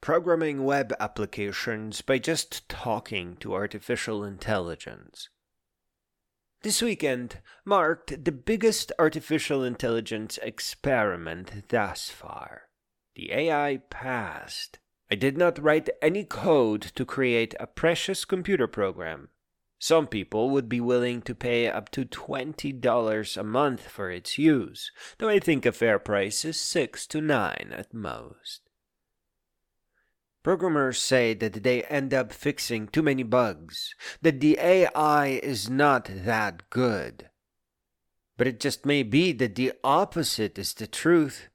programming web applications by just talking to artificial intelligence. This weekend marked the biggest artificial intelligence experiment thus far. The AI passed. I did not write any code to create a precious computer program. Some people would be willing to pay up to $20 a month for its use, though I think a fair price is $6 to $9 at most. Programmers say that they end up fixing too many bugs, that the AI is not that good. But it just may be that the opposite is the truth.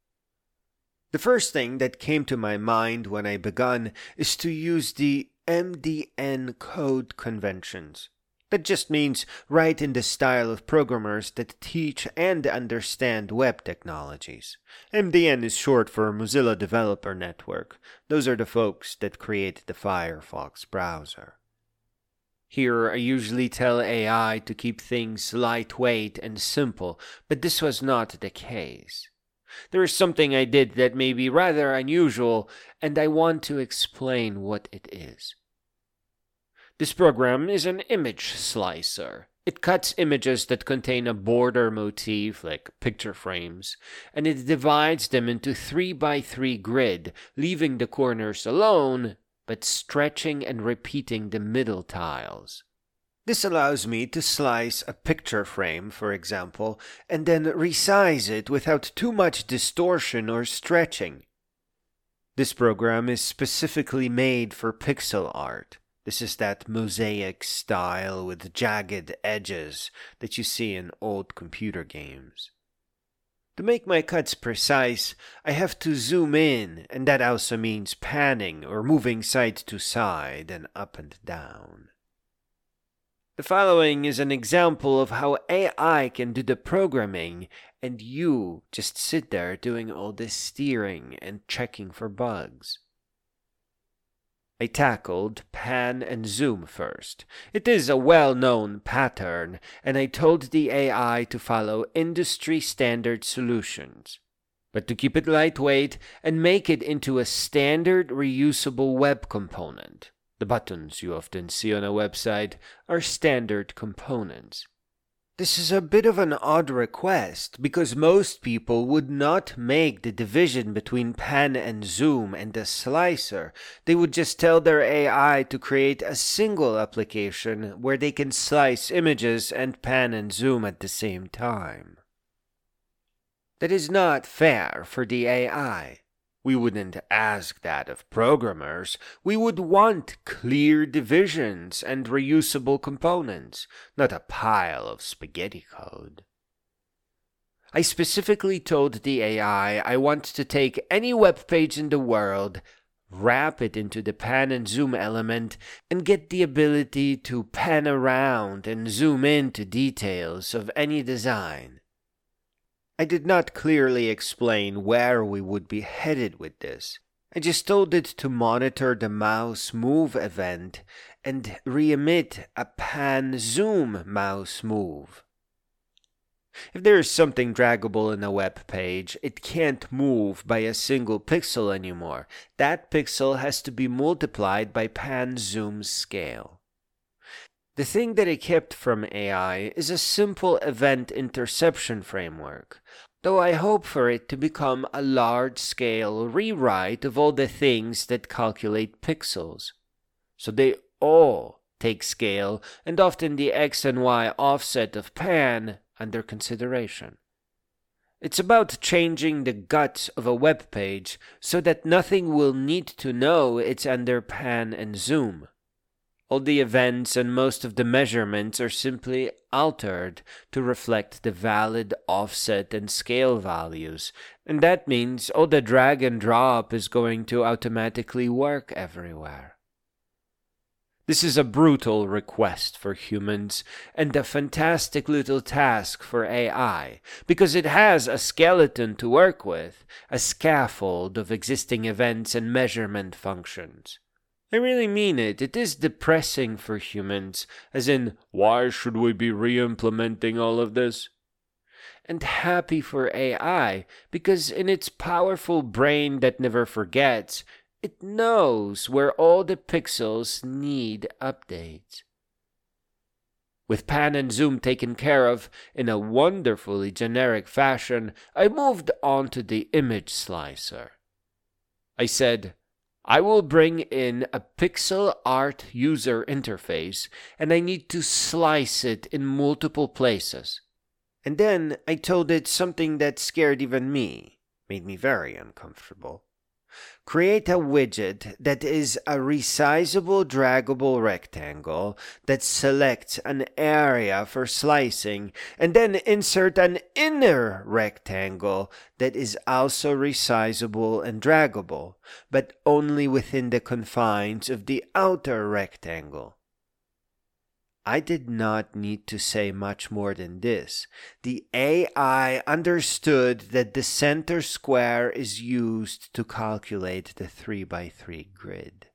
The first thing that came to my mind when I began is to use the MDN code conventions. That just means write in the style of programmers that teach and understand web technologies. MDN is short for Mozilla Developer Network. Those are the folks that create the Firefox browser. Here, I usually tell AI to keep things lightweight and simple, but this was not the case. There is something I did that may be rather unusual, and I want to explain what it is. This program is an image slicer. It cuts images that contain a border motif, like picture frames, and it divides them into 3x3 grid, leaving the corners alone, but stretching and repeating the middle tiles. This allows me to slice a picture frame, for example, and then resize it without too much distortion or stretching. This program is specifically made for pixel art. This is that mosaic style with jagged edges that you see in old computer games. To make my cuts precise, I have to zoom in, and that also means panning or moving side to side and up and down. The following is an example of how AI can do the programming, and you just sit there doing all the steering and checking for bugs. I tackled pan and zoom first. It is a well-known pattern, and I told the AI to follow industry-standard solutions. But to keep it lightweight and make it into a standard reusable web component. The buttons you often see on a website are standard components. This is a bit of an odd request because most people would not make the division between pan and zoom and the slicer. They would just tell their AI to create a single application where they can slice images and pan and zoom at the same time. That is not fair for the AI. We wouldn't ask that of programmers. We would want clear divisions and reusable components, not a pile of spaghetti code. I specifically told the AI I want to take any web page in the world, wrap it into the pan and zoom element, and get the ability to pan around and zoom into details of any design. I did not clearly explain where we would be headed with this. I just told it to monitor the mouse move event and re-emit a pan-zoom mouse move. If there is something draggable in a web page, it can't move by a single pixel anymore. That pixel has to be multiplied by pan-zoom scale. The thing that I kept from AI is a simple event interception framework, though I hope for it to become a large-scale rewrite of all the things that calculate pixels. So they all take scale and often the X and Y offset of pan under consideration. It's about changing the guts of a web page so that nothing will need to know it's under pan and zoom. All the events and most of the measurements are simply altered to reflect the valid offset and scale values, and that means all the drag and drop is going to automatically work everywhere. This is a brutal request for humans and a fantastic little task for AI, because it has a skeleton to work with, a scaffold of existing events and measurement functions. I really mean it. It is depressing for humans, as in, why should we be re-implementing all of this? And happy for AI, because in its powerful brain that never forgets, It knows where all the pixels need updates. With pan and zoom taken care of in a wonderfully generic fashion, I moved on to the image slicer. I said, I will bring in a pixel art user interface, and I need to slice it in multiple places. And then I told it something that scared even me, made me very uncomfortable. Create a widget that is a resizable, draggable rectangle that selects an area for slicing, and then insert an inner rectangle that is also resizable and draggable, but only within the confines of the outer rectangle. I did not need to say much more than this. The AI understood that the center square is used to calculate the 3x3 grid.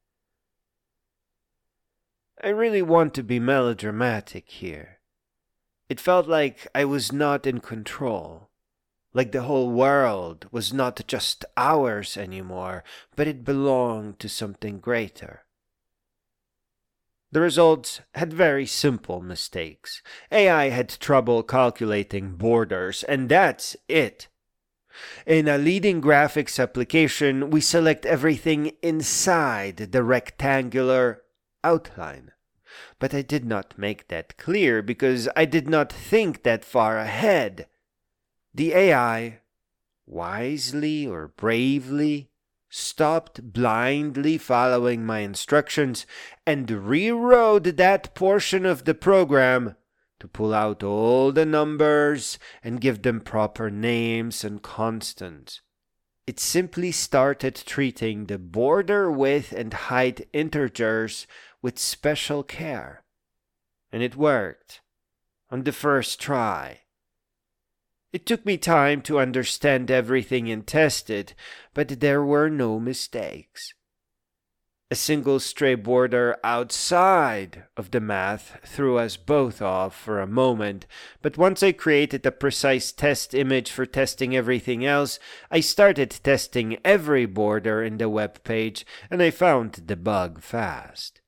I really want to be melodramatic here. It felt like I was not in control, like the whole world was not just ours anymore, but it belonged to something greater. The results had very simple mistakes. AI had trouble calculating borders, and that's it. In a leading graphics application, we select everything inside the rectangular outline. But I did not make that clear because I did not think that far ahead. The AI, wisely or bravely, stopped blindly following my instructions and rewrote that portion of the program to pull out all the numbers and give them proper names and constants. It simply started treating the border width and height integers with special care. And it worked on the first try. It took me time to understand everything and test it, but there were no mistakes. A single stray border outside of the math threw us both off for a moment, but once I created a precise test image for testing everything else, I started testing every border in the web page, and I found the bug fast.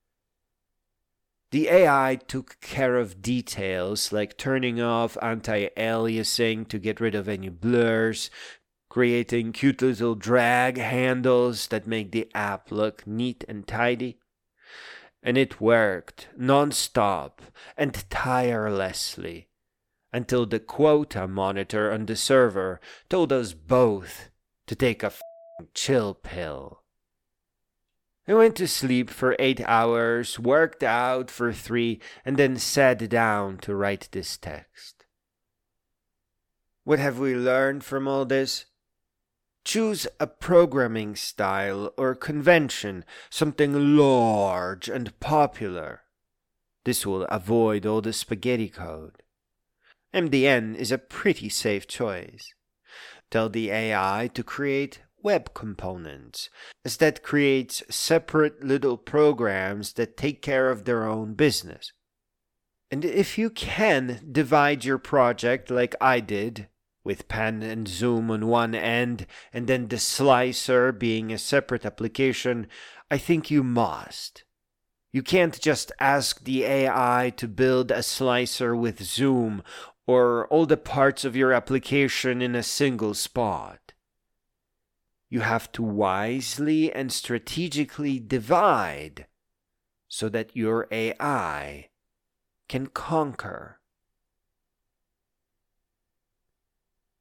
The AI took care of details like turning off anti-aliasing to get rid of any blurs, creating cute little drag handles that make the app look neat and tidy. And it worked non-stop and tirelessly until the quota monitor on the server told us both to take a chill pill. I went to sleep for 8 hours, worked out for 3, and then sat down to write this text. What have we learned from all this? Choose a programming style or convention, something large and popular. This will avoid all the spaghetti code. MDN is a pretty safe choice. Tell the AI to create web components, as that creates separate little programs that take care of their own business. And if you can divide your project like I did, with pan and zoom on one end, and then the slicer being a separate application, I think you must. You can't just ask the AI to build a slicer with zoom or all the parts of your application in a single spot. You have to wisely and strategically divide so that your AI can conquer